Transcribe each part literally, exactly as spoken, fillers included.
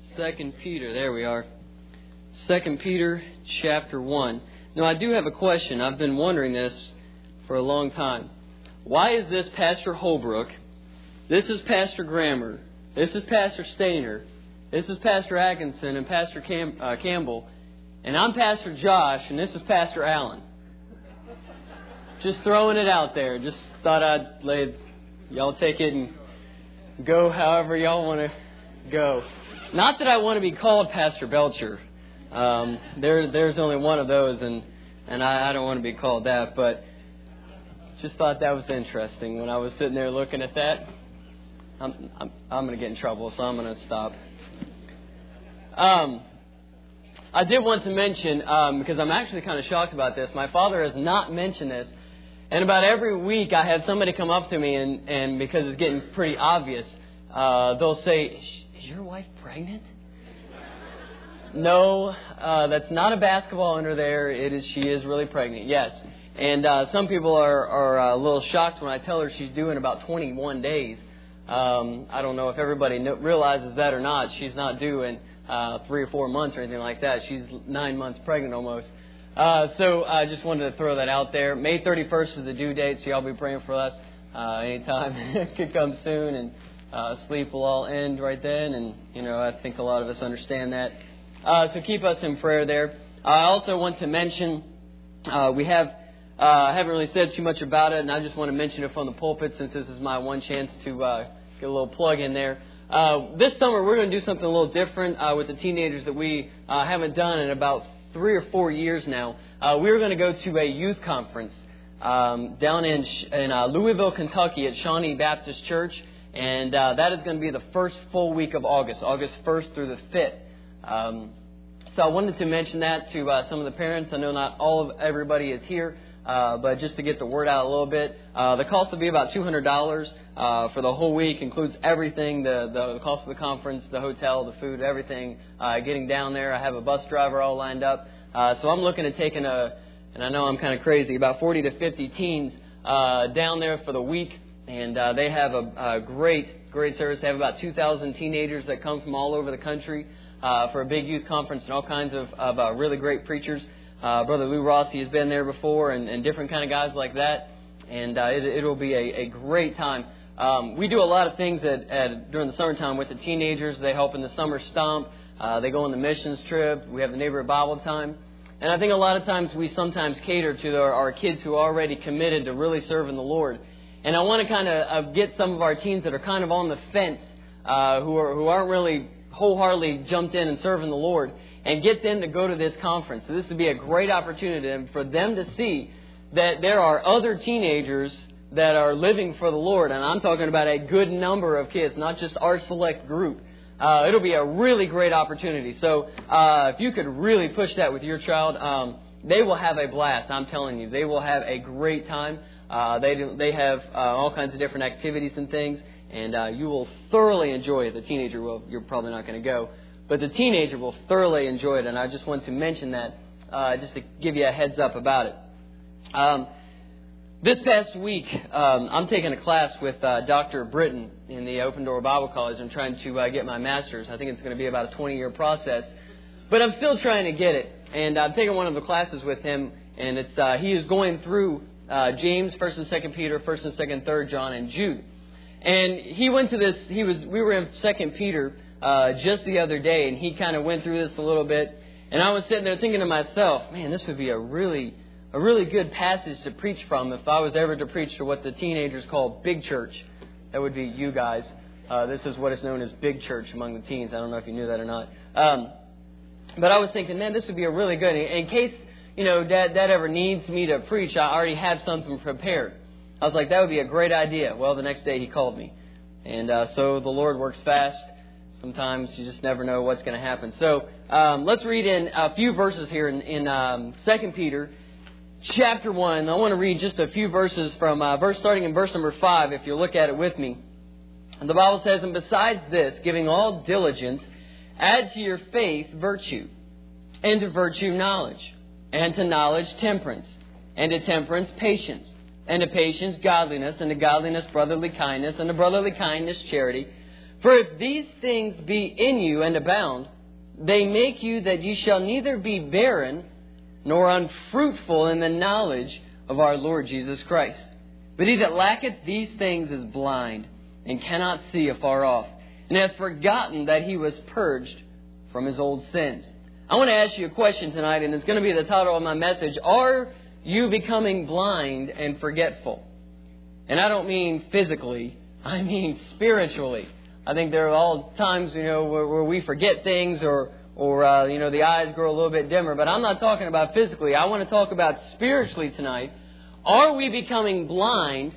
Second Peter, there we are. Second Peter chapter one. Now, I do have a question. I've been wondering this for a long time. Why is this Pastor Holbrook? This is Pastor Grammer. This is Pastor Stainer. This is Pastor Atkinson and Pastor Cam, uh, Campbell. And I'm Pastor Josh, and this is Pastor Allen. Just throwing it out there. Just thought I'd lay, y'all take it and go however y'all want to go. Not that I want to be called Pastor Belcher. Um, there, there's only one of those, and and I, I don't want to be called that. But just thought that was interesting when I was sitting there looking at that. I'm I'm, I'm going to get in trouble, so I'm going to stop. Um, I did want to mention, um, because I'm actually kind of shocked about this. My father has not mentioned this. And about every week I have somebody come up to me, and, and because it's getting pretty obvious, uh, they'll say, is your wife pregnant? No, uh, that's not a basketball under there. It is. She is really pregnant, yes. And uh, some people are, are a little shocked when I tell her she's due in about twenty-one days. Um, I don't know if everybody know, realizes that or not. She's not due in uh, three or four months or anything like that. She's nine months pregnant almost. Uh, so I just wanted to throw that out there. May thirty-first is the due date, so y'all be praying for us uh, anytime. It could come soon, and uh, sleep will all end right then. And, you know, I think a lot of us understand that. Uh, so keep us in prayer there. I also want to mention, uh, we have, uh, I haven't really said too much about it, and I just want to mention it from the pulpit since this is my one chance to uh, get a little plug in there. Uh, this summer we're going to do something a little different uh, with the teenagers that we uh, haven't done in about three or four years now. Uh, we're going to go to a youth conference um, down in in uh, Louisville, Kentucky at Shawnee Baptist Church. And uh, that is going to be the first full week of August, August first through the fifth. Um, so I wanted to mention that to uh, some of the parents. I know not all of everybody is here, uh, but just to get the word out a little bit. Uh, the cost will be about two hundred dollars uh, for the whole week. Includes everything, the, the cost of the conference, the hotel, the food, everything. Uh, getting down there, I have a bus driver all lined up. Uh, so I'm looking at taking a, and I know I'm kind of crazy, about forty to fifty teens uh, down there for the week. And uh, they have a, a great, great service. They have about two thousand teenagers that come from all over the country uh, for a big youth conference, and all kinds of, of uh, really great preachers. Uh, Brother Lou Rossi has been there before, and, and different kind of guys like that. And uh, it, it'll be a, a great time. Um, we do a lot of things at, at, during the summertime with the teenagers. They help in the summer stomp. Uh, they go on the missions trip. We have the neighborhood Bible time. And I think a lot of times we sometimes cater to our, our kids who are already committed to really serving the Lord. And I want to kind of uh, get some of our teens that are kind of on the fence, uh, who are who aren't really wholeheartedly jumped in and serving the Lord, and get them to go to this conference. So this would be a great opportunity for them to see that there are other teenagers that are living for the Lord. And I'm talking about a good number of kids, not just our select group. Uh, it'll be a really great opportunity. So uh, if you could really push that with your child, um, they will have a blast. I'm telling you, they will have a great time. Uh, they do, they have uh, all kinds of different activities and things, and uh, you will thoroughly enjoy it. The teenager will. You're probably not going to go, but the teenager will thoroughly enjoy it. And I just want to mention that uh, just to give you a heads up about it. Um, this past week, um, I'm taking a class with uh, Doctor Britton in the Open Door Bible College. I'm trying to uh, get my master's. I think it's going to be about a twenty-year process, but I'm still trying to get it. And I'm taking one of the classes with him, and it's uh, he is going through Uh, James, First and Second Peter, First and Second, Third John, and Jude. And he went to this. He was. We were in Second Peter uh, just the other day, and he kind of went through this a little bit. And I was sitting there thinking to myself, man, this would be a really, a really good passage to preach from if I was ever to preach to what the teenagers call big church. That would be you guys. Uh, this is what is known as big church among the teens. I don't know if you knew that or not. Um, but I was thinking, man, this would be a really good in case. You know, Dad, Dad ever needs me to preach, I already have something prepared. I was like, that would be a great idea. Well, the next day he called me. And uh, so the Lord works fast. Sometimes you just never know what's going to happen. So um, let's read in a few verses here in, in um, Second Peter chapter one. I want to read just a few verses from uh, verse starting in verse number five, if you look at it with me. And the Bible says, and besides this, giving all diligence, add to your faith virtue, and to virtue knowledge, and to knowledge temperance, and to temperance patience, and to patience godliness, and to godliness brotherly kindness, and to brotherly kindness charity. For if these things be in you and abound, they make you that ye shall neither be barren nor unfruitful in the knowledge of our Lord Jesus Christ. But he that lacketh these things is blind, and cannot see afar off, and hath forgotten that he was purged from his old sins. I want to ask you a question tonight, and it's going to be the title of my message. Are you becoming blind and forgetful? And I don't mean physically, I mean spiritually. I think there are all times, you know, where, where we forget things or, or uh, you know, the eyes grow a little bit dimmer. But I'm not talking about physically. I want to talk about spiritually tonight. Are we becoming blind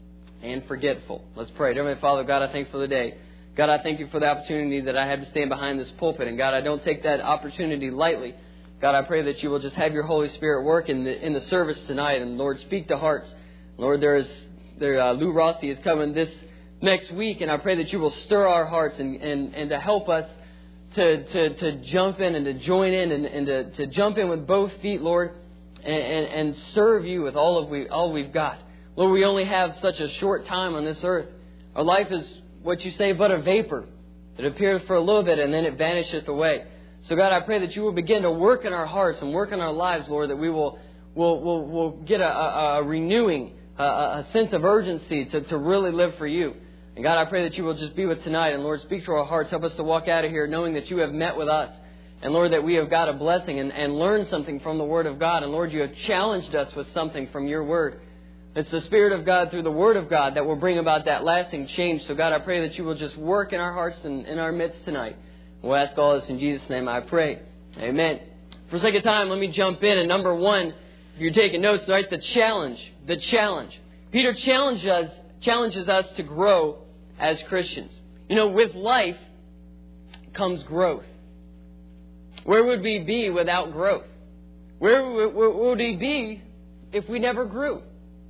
and forgetful? Let's pray. Dear Father, God, I thank you for the day. God, I thank you for the opportunity that I had to stand behind this pulpit. And God, I don't take that opportunity lightly. God, I pray that you will just have your Holy Spirit work in the in the service tonight. And Lord, speak to hearts. Lord, there is there uh, Lou Rossi is coming this next week, and I pray that you will stir our hearts and, and, and to help us to, to, to jump in and to join in and, and to, to jump in with both feet, Lord, and, and, and serve you with all of we all we've got. Lord, we only have such a short time on this earth. Our life is what you say, but a vapor. It appears for a little bit and then it vanisheth away. So God, I pray that you will begin to work in our hearts and work in our lives, Lord, that we will will will, will get a, a, a renewing, a, a sense of urgency to, to really live for you. And God, I pray that you will just be with tonight. And Lord, speak to our hearts. Help us to walk out of here knowing that you have met with us. And Lord, that we have got a blessing and, and learned something from the Word of God. And Lord, you have challenged us with something from your Word. It's the Spirit of God through the Word of God that will bring about that lasting change. So God, I pray that you will just work in our hearts and in our midst tonight. We'll ask all this in Jesus' name, I pray. Amen. For the sake of time, let me jump in. And number one, if you're taking notes, right, the challenge. The challenge. Peter challenges us, challenges us to grow as Christians. You know, with life comes growth. Where would we be without growth? Where would we be if we never grew?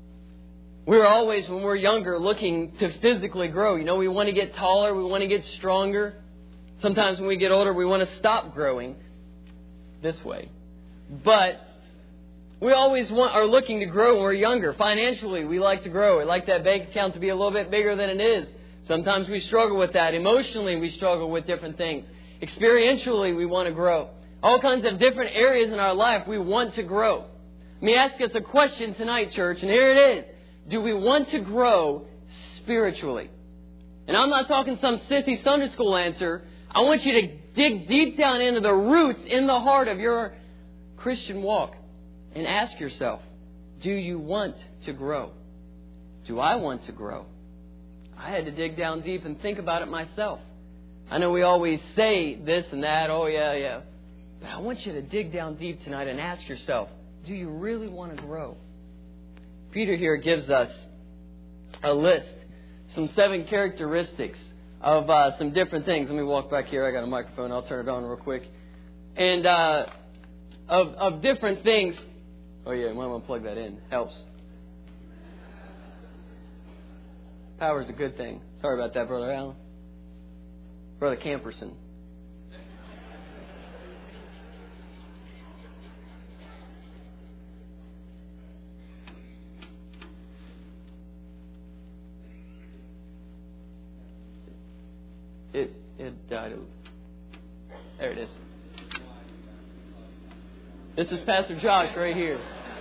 We're always, when we're younger, looking to physically grow. You know, we want to get taller, we want to get stronger. Sometimes when we get older, we want to stop growing this way. But we always want, are looking to grow when we're younger. Financially, we like to grow. We like that bank account to be a little bit bigger than it is. Sometimes we struggle with that. Emotionally, we struggle with different things. Experientially, we want to grow. All kinds of different areas in our life, we want to grow. Let me ask us a question tonight, church, and here it is. Do we want to grow spiritually? And I'm not talking some sissy Sunday school answer. I want you to dig deep down into the roots in the heart of your Christian walk and ask yourself, do you want to grow? Do I want to grow? I had to dig down deep and think about it myself. I know we always say this and that, oh yeah, yeah. But I want you to dig down deep tonight and ask yourself, do you really want to grow? Peter here gives us a list, some seven characteristics of uh, some different things. Let me walk back here. I got a microphone. I'll turn it on real quick. And uh, of, of different things. Oh yeah, you might want to plug that in. Helps. Power is a good thing. Sorry about that, Brother Allen. Brother Camperson. It it died. There it is. This is Pastor Josh right here.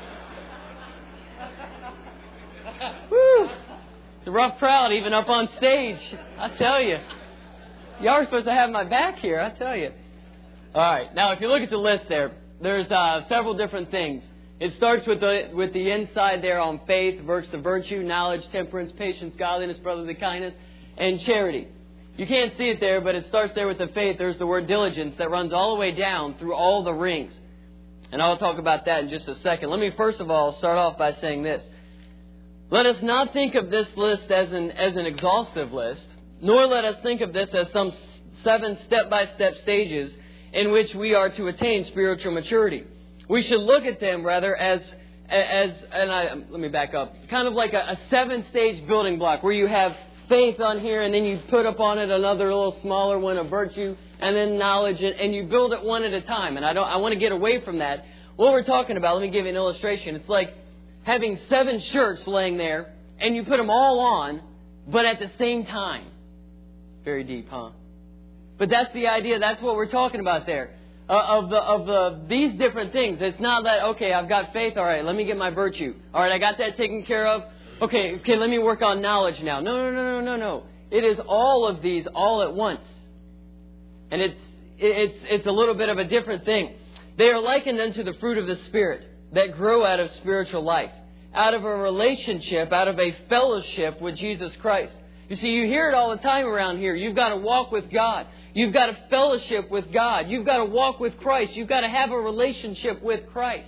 Woo! It's a rough crowd even up on stage. I tell you. Y'all are supposed to have my back here, I tell you. All right. Now, if you look at the list there, there's uh, several different things. It starts with the with the inside there on faith, works of virtue, knowledge, temperance, patience, godliness, brotherly kindness, and charity. You can't see it there, but it starts there with the faith. There's the word diligence that runs all the way down through all the rings. And I'll talk about that in just a second. Let me first of all start off by saying this. Let us not think of this list as an as an exhaustive list, nor let us think of this as some seven step-by-step stages in which we are to attain spiritual maturity. We should look at them rather as, as and I, let me back up, kind of like a, a seven-stage building block where you have faith on here and then you put up on it another little smaller one of virtue and then knowledge, and, and you build it one at a time. And I don't. I want to get away from that. What we're talking about, let me give you an illustration. It's like having seven shirts laying there and you put them all on, but at the same time. Very deep, huh? But that's the idea. That's what we're talking about there. Uh, of the of the these different things. It's not that, okay, I've got faith. All right, let me get my virtue. All right, I got that taken care of. Okay, okay, let me work on knowledge now. No, no, no, no, no, no. It is all of these all at once. And it's it's it's a little bit of a different thing. They are likened unto the fruit of the Spirit that grow out of spiritual life, out of a relationship, out of a fellowship with Jesus Christ. You see, you hear it all the time around here. You've got to walk with God. You've got to fellowship with God. You've got to walk with Christ. You've got to have a relationship with Christ.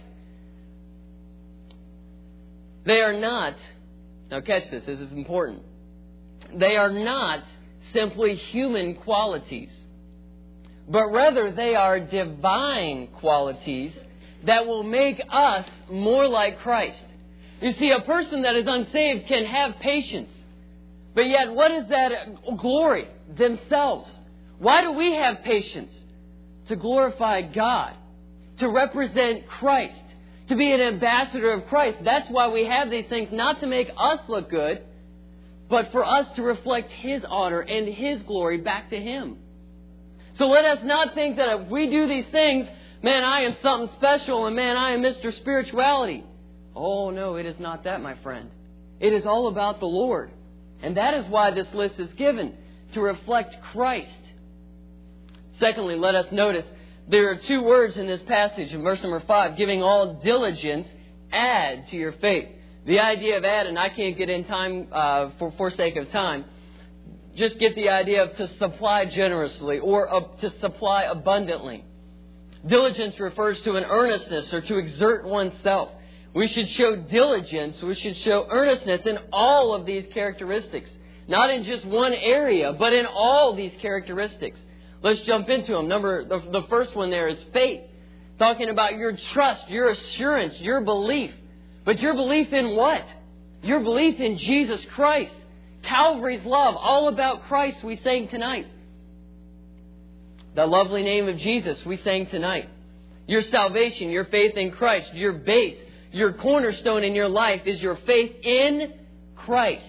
They are not, now catch this, this is important. They are not simply human qualities, but rather they are divine qualities that will make us more like Christ. You see, a person that is unsaved can have patience, but yet what is that glory? Themselves. Why do we have patience? To glorify God, to represent Christ, to be an ambassador of Christ. That's why we have these things, not to make us look good, but for us to reflect His honor and His glory back to Him. So let us not think that if we do these things, man, I am something special, and man, I am Mister Spirituality. Oh no, it is not that, my friend. It is all about the Lord. And that is why this list is given, to reflect Christ. Secondly, let us notice there are two words in this passage in verse number five, giving all diligence, add to your faith. The idea of add, and I can't get in time uh, for, for sake of time, just get the idea of to supply generously or uh, to supply abundantly. Diligence refers to an earnestness or to exert oneself. We should show diligence, we should show earnestness in all of these characteristics. Not in just one area, but in all these characteristics. Let's jump into them. Number, the, the first one there is faith. Talking about your trust, your assurance, your belief. But your belief in what? Your belief in Jesus Christ. Calvary's love, all about Christ, we sang tonight. The lovely name of Jesus, we sang tonight. Your salvation, your faith in Christ, your base, your cornerstone in your life is your faith in Christ.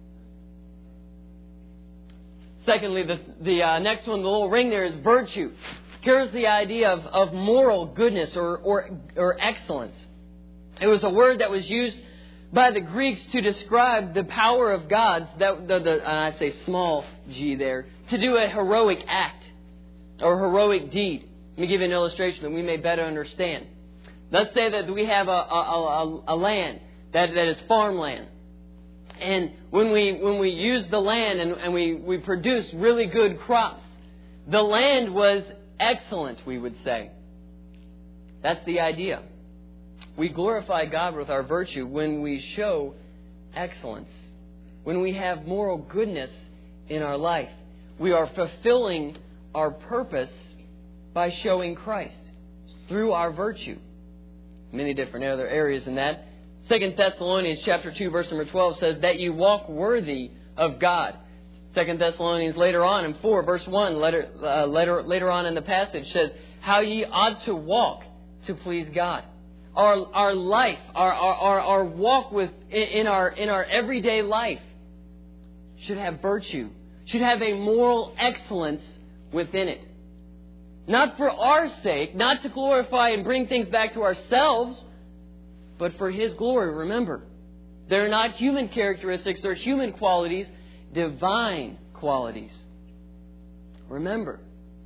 Secondly, the, the uh, next one, the little ring there, is virtue. Carries the idea of, of moral goodness or, or, or excellence. It was a word that was used by the Greeks to describe the power of God, that the, the, and I say small g there, to do a heroic act or heroic deed. Let me give you an illustration that we may better understand. Let's say that we have a, a, a, a land that, that is farmland. And when we when we use the land and, and we, we produce really good crops, the land was excellent, we would say. That's the idea. We glorify God with our virtue when we show excellence. When we have moral goodness in our life. We are fulfilling our purpose by showing Christ through our virtue. Many different other areas in that. Second Thessalonians chapter two, verse number twelve says that you walk worthy of God. Second Thessalonians later on in four, verse one, later, uh, later, later on in the passage says, how ye ought to walk to please God. Our our life, our our, our, our walk with in our in our everyday life should have virtue, should have a moral excellence within it. Not for our sake, not to glorify and bring things back to ourselves, but for His glory. Remember, they're not human characteristics, they're human qualities, divine qualities. Remember.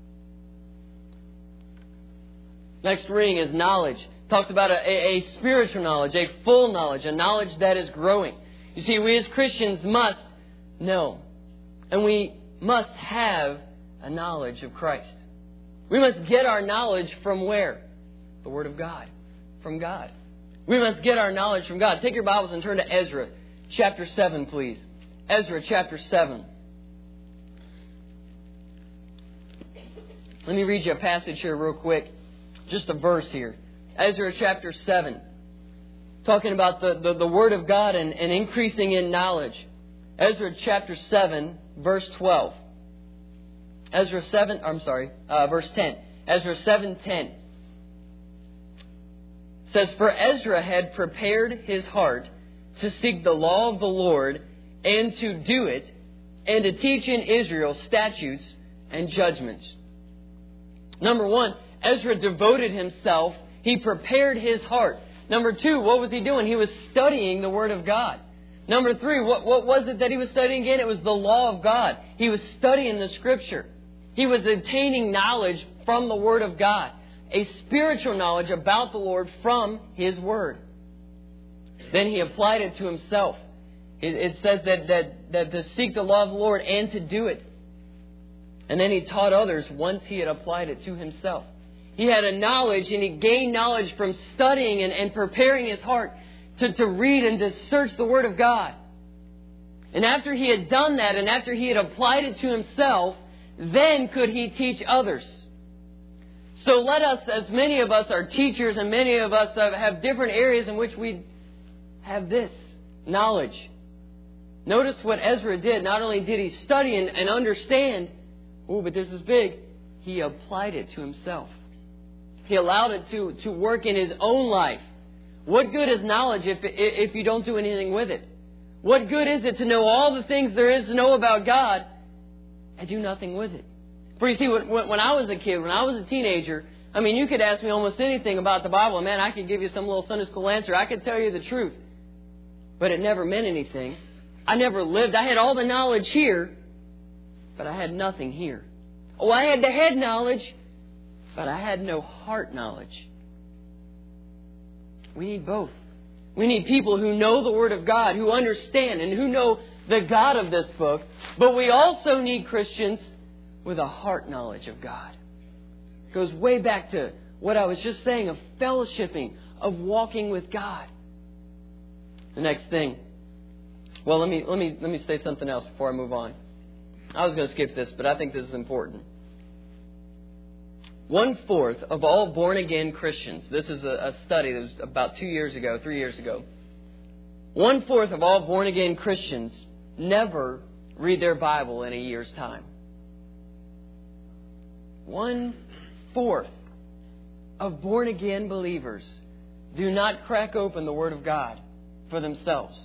Next ring is knowledge. Talks about a, a, a spiritual knowledge, a full knowledge, a knowledge that is growing. You see, we as Christians must know, and we must have a knowledge of Christ. We must get our knowledge from where? The Word of God. From God. We must get our knowledge from God. Take your Bibles and turn to Ezra chapter seven, please. Ezra chapter seven. Let me read you a passage here real quick. Just a verse here. Ezra chapter seven. Talking about the, the, the Word of God and, and increasing in knowledge. Ezra chapter seven, verse twelve. Ezra seven, I'm sorry, uh, verse ten. Ezra seven ten. Says, for Ezra had prepared his heart to seek the law of the Lord and to do it, and to teach in Israel statutes and judgments. Number one, Ezra devoted himself. He prepared his heart. Number two, what was he doing? He was studying the Word of God. Number three, what, what was it that he was studying again? It was the law of God. He was studying the Scripture. He was obtaining knowledge from the Word of God. A spiritual knowledge about the Lord from His Word. Then he applied it to himself. It, it says that, that, that to seek the law of the Lord and to do it. And then he taught others once he had applied it to himself. He had a knowledge, and he gained knowledge from studying and, and preparing his heart to, to read and to search the Word of God. And after he had done that, and after he had applied it to himself, then could he teach others. So let us, as many of us are teachers, and many of us have different areas in which we have this knowledge. Notice what Ezra did. Not only did he study and, and understand, oh, but this is big, he applied it to himself. He allowed it to, to work in his own life. What good is knowledge if, if you don't do anything with it? What good is it to know all the things there is to know about God and do nothing with it? For you see, when, when I was a kid, when I was a teenager, I mean, you could ask me almost anything about the Bible. Man, I could give you some little Sunday school answer. I could tell you the truth. But it never meant anything. I never lived. I had all the knowledge here, but I had nothing here. Oh, I had the head knowledge, but I had no heart knowledge. We need both. We need people who know the Word of God, who understand and who know the God of this book. But we also need Christians with a heart knowledge of God. It goes way back to what I was just saying of fellowshipping, of walking with God. The next thing. Well, let me let me let me say something else before I move on. I was going to skip this, but I think this is important. One-fourth of all born-again Christians, this is a, a study that was about two years ago, three years ago. One-fourth of all born-again Christians never read their Bible in a year's time. One-fourth of born-again believers do not crack open the Word of God for themselves.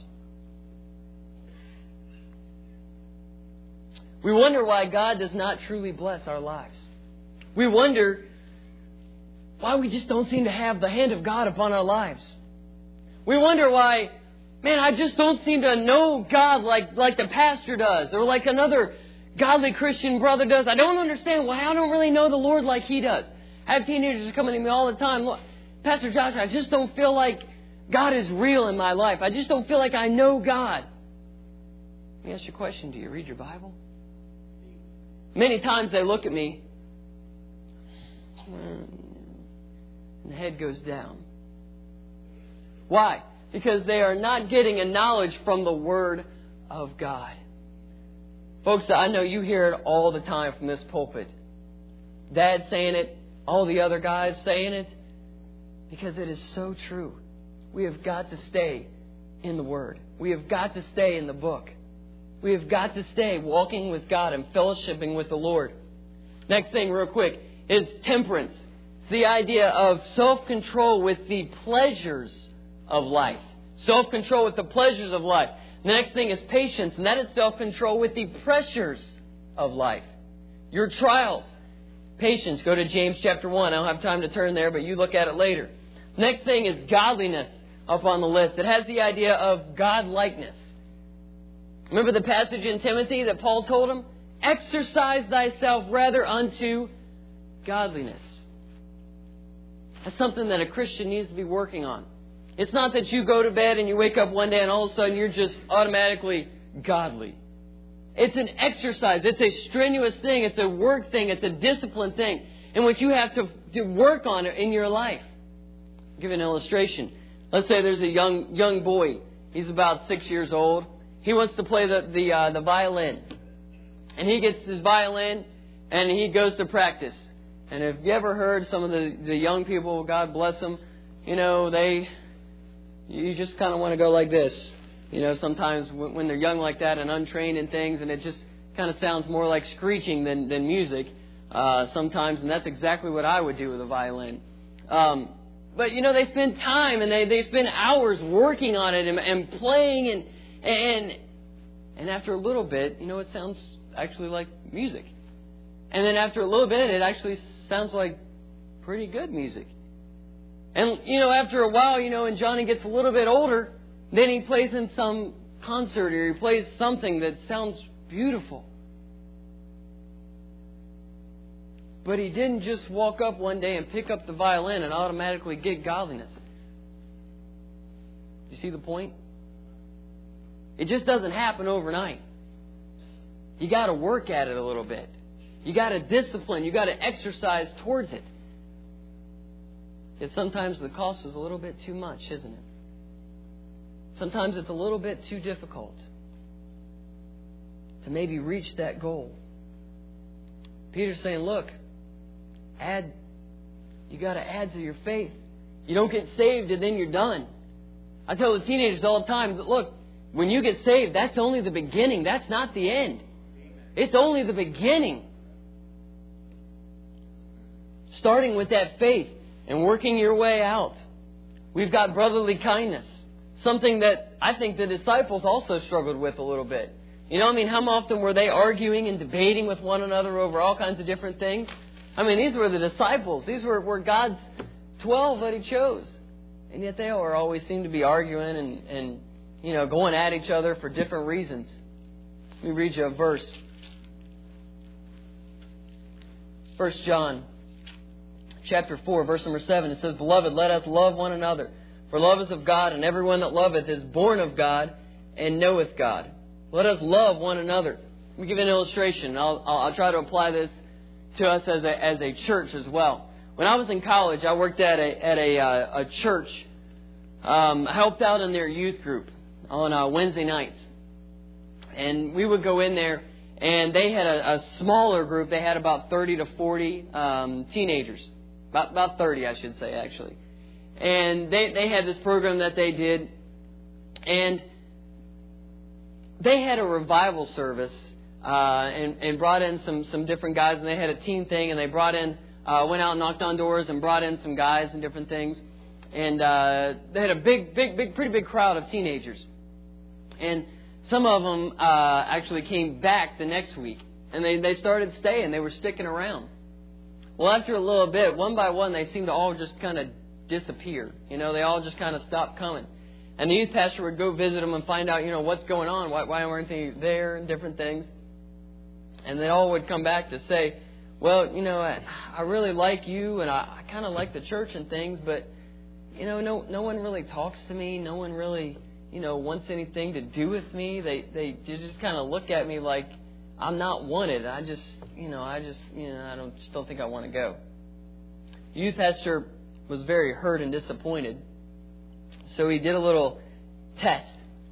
We wonder why God does not truly bless our lives. We wonder why we just don't seem to have the hand of God upon our lives. We wonder why, man, I just don't seem to know God like, like the pastor does, or like another godly Christian brother does. I don't understand why I don't really know the Lord like he does. I have teenagers coming to me all the time. Look, Pastor Josh, I just don't feel like God is real in my life. I just don't feel like I know God. Let me ask you a question. Do you read your Bible? Many times they look at me and the head goes down. Why? Because they are not getting a knowledge from the Word of God. Folks, I know you hear it all the time from this pulpit. Dad saying it, all the other guys saying it, because it is so true. We have got to stay in the Word. We have got to stay in the book. We have got to stay walking with God and fellowshipping with the Lord. Next thing, real quick, is temperance. It's the idea of self-control with the pleasures of life. Self-control with the pleasures of life. The next thing is patience, and that is self-control with the pressures of life. Your trials. Patience. Go to James chapter one. I don't have time to turn there, but you look at it later. Next thing is godliness up on the list. It has the idea of God-likeness. Remember the passage in Timothy that Paul told him? Exercise thyself rather unto godliness. That's something that a Christian needs to be working on. It's not that you go to bed and you wake up one day and all of a sudden you're just automatically godly. It's an exercise. It's a strenuous thing. It's a work thing. It's a discipline thing in which you have to, to work on it in your life. I'll give you an illustration. Let's say there's a young young boy. He's about six years old. He wants to play the the, uh, the violin. And he gets his violin and he goes to practice. And if you ever heard some of the, the young people, God bless them, you know, they, you just kind of want to go like this. You know, sometimes when, when they're young like that and untrained in things, and it just kind of sounds more like screeching than, than music uh, sometimes. And that's exactly what I would do with a violin. Um, but, you know, they spend time and they, they spend hours working on it and, and playing and, and And after a little bit, you know, it sounds actually like music. And then after a little bit, it actually sounds like pretty good music. And, you know, after a while, you know, and Johnny gets a little bit older, then he plays in some concert or he plays something that sounds beautiful. But he didn't just walk up one day and pick up the violin and automatically get godliness. You see the point? It just doesn't happen overnight. You got to work at it a little bit. You got to discipline. You got to exercise towards it. Yet sometimes the cost is a little bit too much, isn't it? Sometimes it's a little bit too difficult to maybe reach that goal. Peter's saying, look, add, you got to add to your faith. You don't get saved and then you're done. I tell the teenagers all the time, look, when you get saved, that's only the beginning. That's not the end. It's only the beginning. Starting with that faith and working your way out. We've got brotherly kindness. Something that I think the disciples also struggled with a little bit. You know, I mean, how often were they arguing and debating with one another over all kinds of different things? I mean, these were the disciples. These were, were God's twelve that He chose. And yet they were always seemed to be arguing and, and, you know, going at each other for different reasons. Let me read you a verse. First John chapter four, verse number seven. It says, Beloved, let us love one another. For love is of God, and everyone that loveth is born of God and knoweth God. Let us love one another. Let me give you an illustration. I'll, I'll, I'll try to apply this to us as a, as a church as well. When I was in college, I worked at a at a, uh, a church. Um, I helped out in their youth group on uh, Wednesday nights. And we would go in there, and they had a, a smaller group. They had about thirty to forty um, teenagers. About, about thirty, I should say, actually. And they, they had this program that they did. And they had a revival service uh, and, and brought in some, some different guys. And they had a team thing, and they brought in, uh, went out and knocked on doors and brought in some guys and different things. And uh, they had a big, big, big, pretty big crowd of teenagers. And some of them uh, actually came back the next week. And they, they started staying. They were sticking around. Well, after a little bit, one by one, they seemed to all just kind of disappear. You know, they all just kind of stopped coming. And the youth pastor would go visit them and find out, you know, what's going on. Why, why weren't they there and different things. And they all would come back to say, well, you know, I, I really like you and I, I kind of like the church and things, but, you know, no no one really talks to me. No one really, you know, wants anything to do with me. They, they just kind of look at me like I'm not wanted. I just, you know, I just, you know, I don't, just don't think I want to go. The youth pastor was very hurt and disappointed. So he did a little test.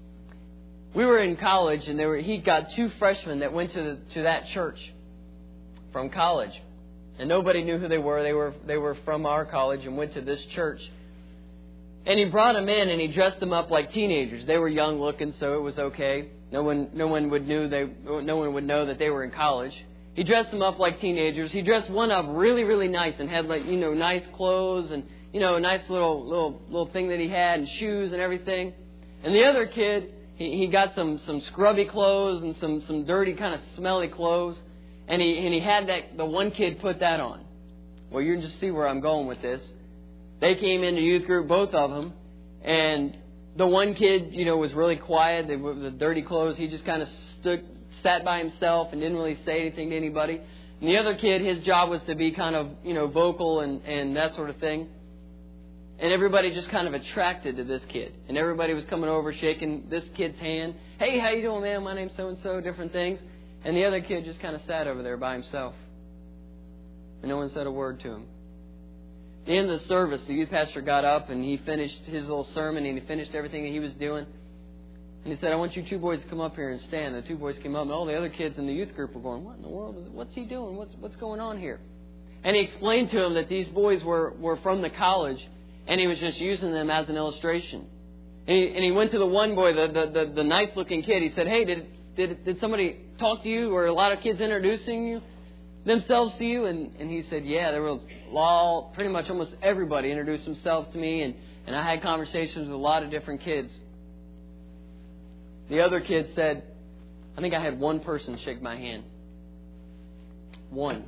We were in college, and there were, he got two freshmen that went to the, to that church from college, and nobody knew who they were. They were they were from our college and went to this church. And he brought them in, and he dressed them up like teenagers. They were young looking, so it was okay. No one no one would knew they no one would know that they were in college. He dressed them up like teenagers. He dressed one up really really nice and had like you know nice clothes and you know a nice little little little thing that he had and shoes and everything. And the other kid, he, he got some some scrubby clothes and some some dirty kind of smelly clothes. And he and he had that the one kid put that on. Well, you can just see where I'm going with this. They came into youth group, both of them, and the one kid, you know, was really quiet. They were the dirty clothes. He just kind of stood, sat by himself and didn't really say anything to anybody. And the other kid, his job was to be kind of, you know, vocal and, and that sort of thing. And everybody just kind of attracted to this kid. And everybody was coming over, shaking this kid's hand. Hey, how you doing, man? My name's so-and-so, different things. And the other kid just kind of sat over there by himself. And no one said a word to him. At the end of the service, the youth pastor got up and he finished his little sermon and he finished everything that he was doing. And he said, I want you two boys to come up here and stand. The two boys came up and all the other kids in the youth group were going, what in the world is it? What's he doing? What's what's going on here? And he explained to them that these boys were, were from the college and he was just using them as an illustration. And he, and he went to the one boy, the, the, the, the nice looking kid. He said, hey, did, did, did somebody talk to you? Or a lot of kids introducing you? themselves to you? And, and he said, yeah, there were all, pretty much almost everybody introduced himself to me. And, and I had conversations with a lot of different kids. The other kid said, I think I had one person shake my hand. One.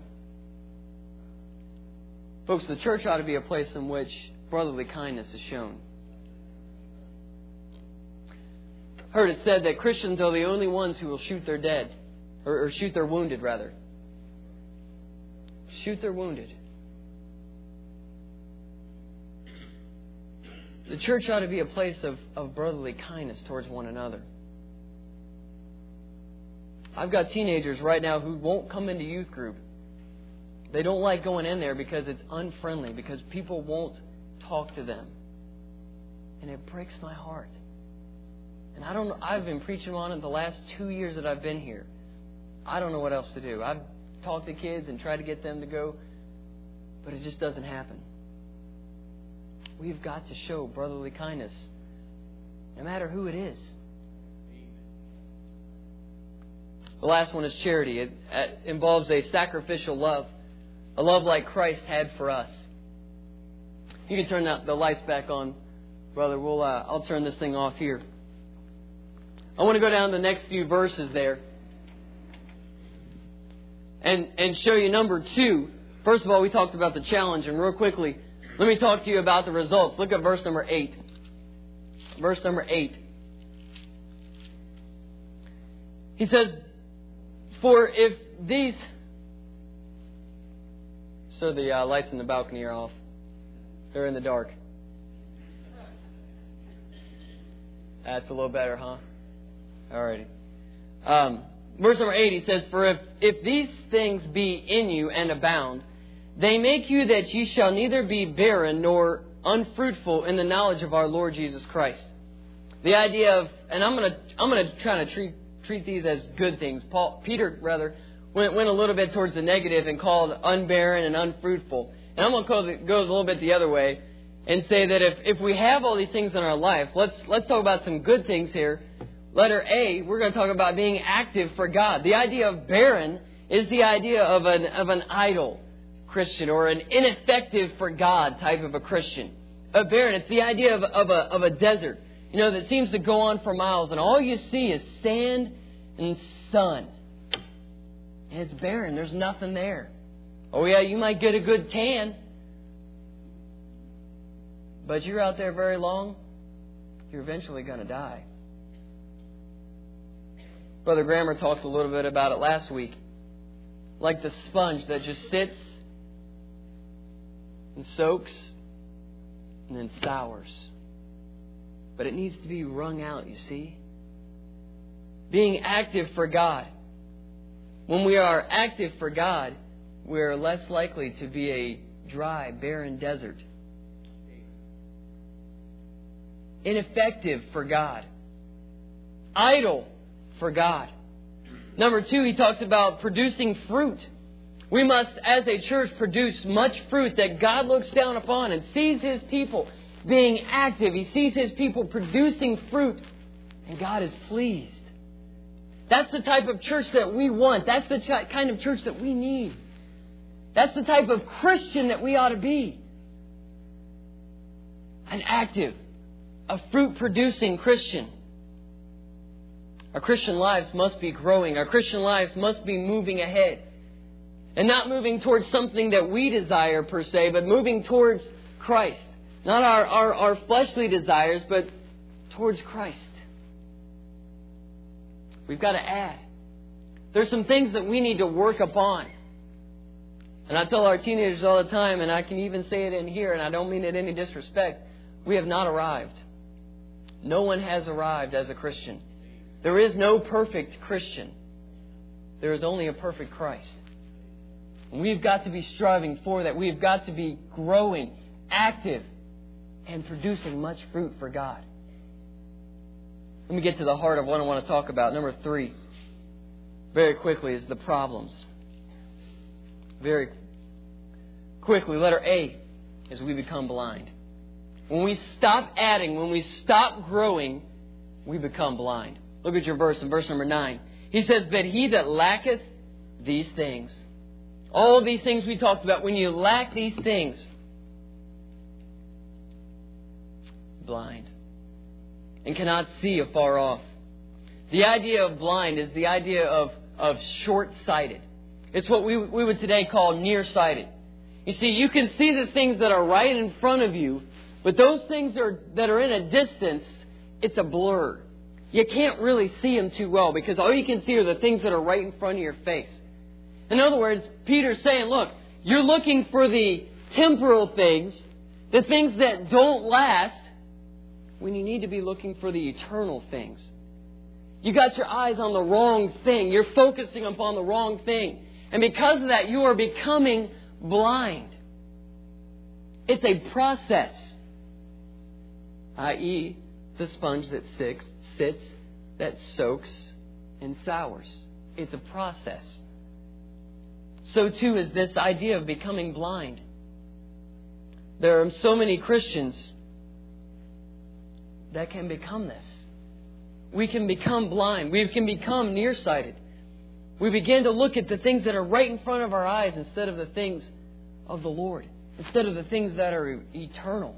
Folks, the church ought to be a place in which brotherly kindness is shown. I heard it said that Christians are the only ones who will shoot their dead. Or, or shoot their wounded, rather. Shoot their wounded. The church ought to be a place of, of brotherly kindness towards one another. I've got teenagers right now who won't come into youth group. They don't like going in there because it's unfriendly, because people won't talk to them. And it breaks my heart. And I don't know, I've been preaching on it the last two years that I've been here. I don't know what else to do. I've talked to kids and tried to get them to go, but it just doesn't happen. We've got to show brotherly kindness, no matter who it is. The last one is charity. It, it involves a sacrificial love, a love like Christ had for us. You can turn the lights back on, brother. We'll uh, I'll turn this thing off here. I want to go down the next few verses there and and show you number two. First of all, we talked about the challenge, and real quickly, let me talk to you about the results. Look at verse number eight. Verse number eight. He says, "For if these..." So the uh, lights in the balcony are off. They're in the dark. That's a little better, huh? Alrighty. Um, verse number eight, he says, "For if, if these things be in you and abound, they make you that ye shall neither be barren nor unfruitful in the knowledge of our Lord Jesus Christ." The idea of, and I'm gonna I'm gonna try to treat treat these as good things. Paul Peter rather went went a little bit towards the negative and called unbarren and unfruitful. And I'm gonna go, go a little bit the other way and say that if, if we have all these things in our life, let's let's talk about some good things here. Letter A, we're going to talk about being active for God. The idea of barren is the idea of an of an idle Christian or an ineffective for God type of a Christian. A barren, it's the idea of, of a of a desert, you know, that seems to go on for miles, and all you see is sand and sun. And it's barren. There's nothing there. Oh yeah, you might get a good tan, but you're out there very long, you're eventually going to die. Brother Grammer talked a little bit about it last week. Like the sponge that just sits and soaks and then sours. But it needs to be wrung out, you see. Being active for God. When we are active for God, we are less likely to be a dry, barren desert. Ineffective for God. Idle for God. Number two, he talks about producing fruit. We must, as a church, produce much fruit that God looks down upon and sees His people being active. He sees His people producing fruit, and God is pleased. That's the type of church that we want. That's the ch- kind of church that we need. That's the type of Christian that we ought to be. An active, a fruit-producing Christian. Our Christian lives must be growing. Our Christian lives must be moving ahead. And not moving towards something that we desire per se, but moving towards Christ. Not our, our, our fleshly desires, but towards Christ. We've got to add. There's some things that we need to work upon. And I tell our teenagers all the time, and I can even say it in here, and I don't mean it in any disrespect, we have not arrived. No one has arrived as a Christian. There is no perfect Christian. There is only a perfect Christ. And we've got to be striving for that. We've got to be growing, active, and producing much fruit for God. Let me get to the heart of what I want to talk about. Number three, very quickly, is the problems. Very quickly, letter A, is we become blind. When we stop adding, when we stop growing, we become blind. Look at your verse in verse number nine. He says, "But he that lacketh these things," all of these things we talked about, when you lack these things, blind, and cannot see afar off. The idea of blind is the idea of, of short-sighted. It's what we, we would today call nearsighted. You see, you can see the things that are right in front of you, but those things are, that are in a distance, it's a blur. You can't really see them too well because all you can see are the things that are right in front of your face. In other words, Peter's saying, look, you're looking for the temporal things, the things that don't last, when you need to be looking for the eternal things. You got your eyes on the wrong thing. You're focusing upon the wrong thing. And because of that, you are becoming blind. It's a process. that is, the sponge that sits, sits, that soaks and sours. It's a process. So too is this idea of becoming blind. There are so many Christians that can become this. We can become blind. We can become nearsighted. We begin to look at the things that are right in front of our eyes instead of the things of the Lord, instead of the things that are eternal.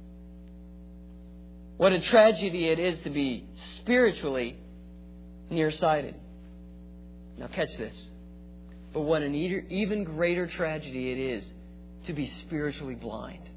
What a tragedy it is to be spiritually nearsighted. Now catch this. But what an even greater tragedy it is to be spiritually blind.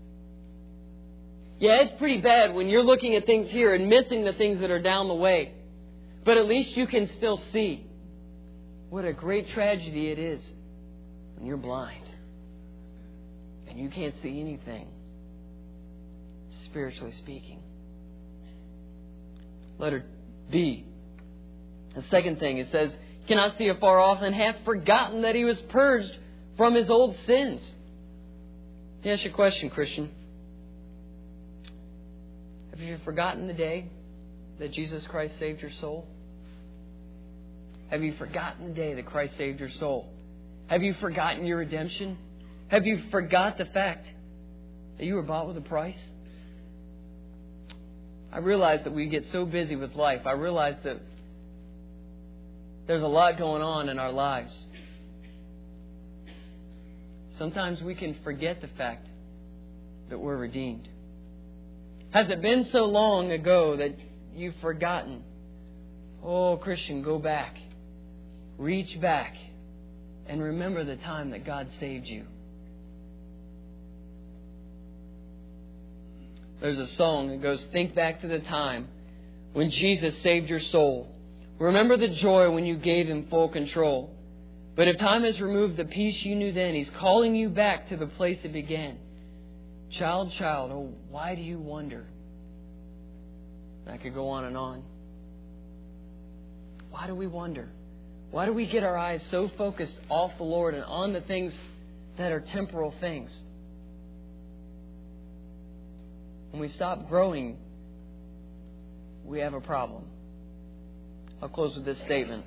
Yeah, it's pretty bad when you're looking at things here and missing the things that are down the way. But at least you can still see. What a great tragedy it is when you're blind and you can't see anything, spiritually speaking. Letter B. The second thing, it says, cannot see afar off and hath forgotten that he was purged from his old sins. Let me ask you a question, Christian. Have you forgotten the day that Jesus Christ saved your soul? Have you forgotten the day that Christ saved your soul? Have you forgotten your redemption? Have you forgot the fact that you were bought with a price? I realize that we get so busy with life. I realize that there's a lot going on in our lives. Sometimes we can forget the fact that we're redeemed. Has it been so long ago that you've forgotten? Oh, Christian, go back. Reach back and remember the time that God saved you. There's a song that goes, think back to the time when Jesus saved your soul. Remember the joy when you gave Him full control. But if time has removed the peace you knew then, He's calling you back to the place it began. Child, child, oh, why do you wonder? I could go on and on. Why do we wonder? Why do we get our eyes so focused off the Lord and on the things that are temporal things? When we stop growing, we have a problem. I'll close with this statement.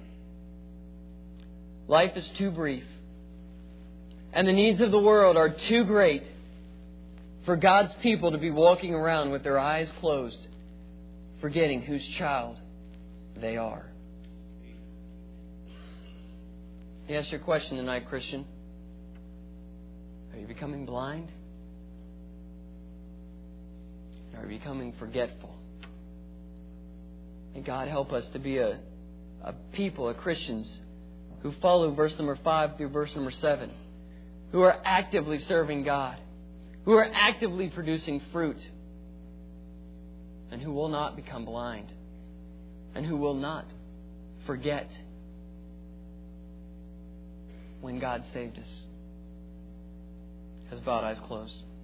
Life is too brief, and the needs of the world are too great for God's people to be walking around with their eyes closed, forgetting whose child they are. Let me ask you a question tonight, Christian. Are you becoming blind? Or are you becoming forgetful? May God help us to be a, a people, a Christians, who follow verse number five through verse number seven, who are actively serving God, who are actively producing fruit, and who will not become blind, and who will not forget when God saved us. Has bowed, eyes closed.